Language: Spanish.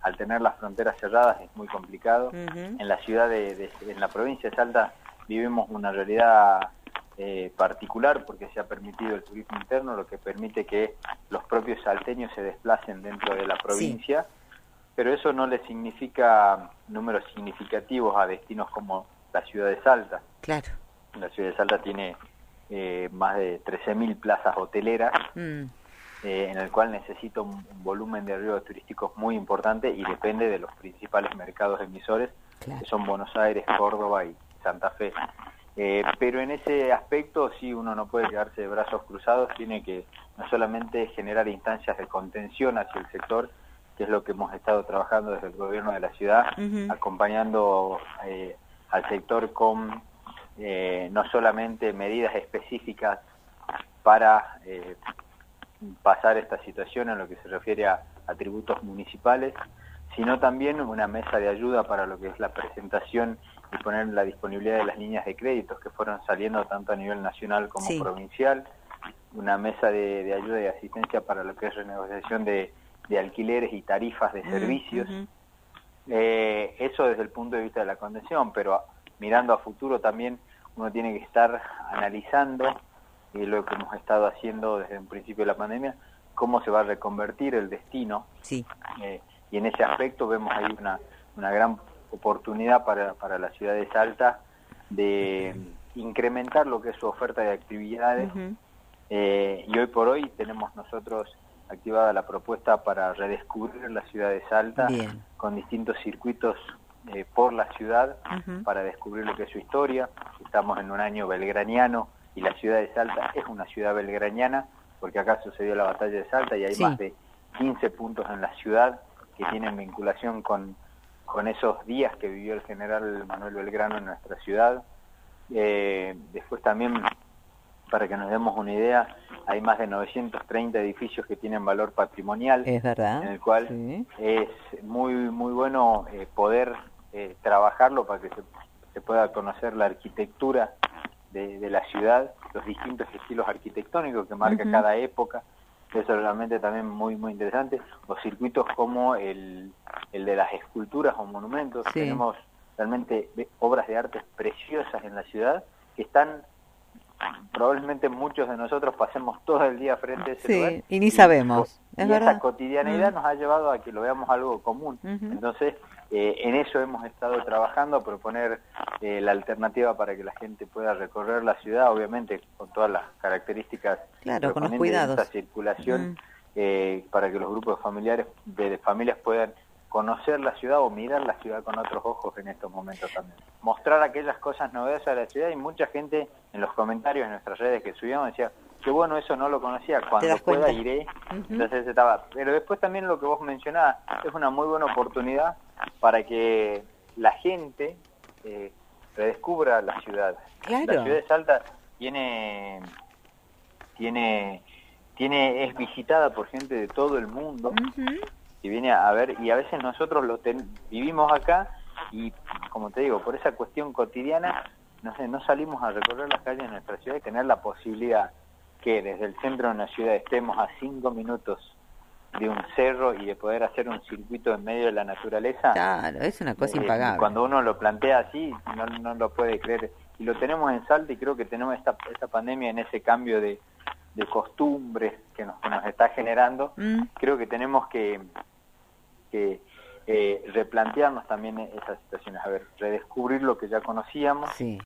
al tener las fronteras cerradas es muy complicado. En la ciudad en la provincia de Salta vivimos una realidad particular porque se ha permitido el turismo interno, lo que permite que los propios salteños se desplacen dentro de la provincia, pero eso no le significa números significativos a destinos como la ciudad de Salta. Claro. La ciudad de Salta tiene más de 13.000 plazas hoteleras, en el cual necesita un volumen de arribo turísticos muy importante y depende de los principales mercados emisores, que son Buenos Aires, Córdoba y Santa Fe. Pero en ese aspecto sí uno no puede quedarse de brazos cruzados, tiene que no solamente generar instancias de contención hacia el sector, que es lo que hemos estado trabajando desde el gobierno de la ciudad, acompañando al sector con no solamente medidas específicas para pasar esta situación en lo que se refiere a tributos municipales, sino también una mesa de ayuda para lo que es la presentación y poner la disponibilidad de las líneas de créditos que fueron saliendo tanto a nivel nacional como provincial, una mesa de ayuda y asistencia para lo que es renegociación de alquileres y tarifas de servicios. Eso desde el punto de vista de la contención, pero mirando a futuro también uno tiene que estar analizando lo que hemos estado haciendo desde el principio de la pandemia, cómo se va a reconvertir el destino. Y en ese aspecto vemos ahí una gran oportunidad para la ciudad de Salta de incrementar lo que es su oferta de actividades. Y hoy por hoy tenemos nosotros activada la propuesta para redescubrir la ciudad de Salta con distintos circuitos por la ciudad para descubrir lo que es su historia. Estamos en un año belgraniano y la ciudad de Salta es una ciudad belgraniana porque acá sucedió la batalla de Salta y hay más de 15 puntos en la ciudad que tienen vinculación con esos días que vivió el general Manuel Belgrano en nuestra ciudad. Después también, para que nos demos una idea, hay más de 930 edificios que tienen valor patrimonial, es verdad, en el cual es muy bueno poder trabajarlo para que se pueda conocer la arquitectura de la ciudad, los distintos estilos arquitectónicos que marca cada época. Eso es realmente también muy interesante. Los circuitos como el de las esculturas o monumentos. Tenemos realmente obras de arte preciosas en la ciudad que están, probablemente muchos de nosotros pasemos todo el día frente a ese lugar y ni sabemos. Y esa cotidianidad nos ha llevado a que lo veamos algo común. Entonces, en eso hemos estado trabajando, a proponer la alternativa para que la gente pueda recorrer la ciudad, obviamente con todas las características con los cuidados de esta circulación, para que los grupos de familias puedan conocer la ciudad o mirar la ciudad con otros ojos en estos momentos también. Mostrar aquellas cosas novedosas de la ciudad, y mucha gente en los comentarios en nuestras redes que subíamos decía, qué bueno, eso no lo conocía, cuando pueda iré. Entonces pero después también lo que vos mencionabas, es una muy buena oportunidad para que la gente redescubra la ciudad. La ciudad de Salta es visitada por gente de todo el mundo, que viene a ver, y a veces nosotros vivimos acá y, como te digo, por esa cuestión cotidiana, no salimos a recorrer las calles de nuestra ciudad y tener la posibilidad que desde el centro de una ciudad estemos a 5 minutos de un cerro y de poder hacer un circuito en medio de la naturaleza. Claro, es una cosa impagable. Cuando uno lo plantea así, no lo puede creer. Y lo tenemos en Salta, y creo que tenemos esta pandemia en ese cambio de costumbres que nos está generando. Creo que tenemos que replantearnos también esas situaciones, redescubrir lo que ya conocíamos,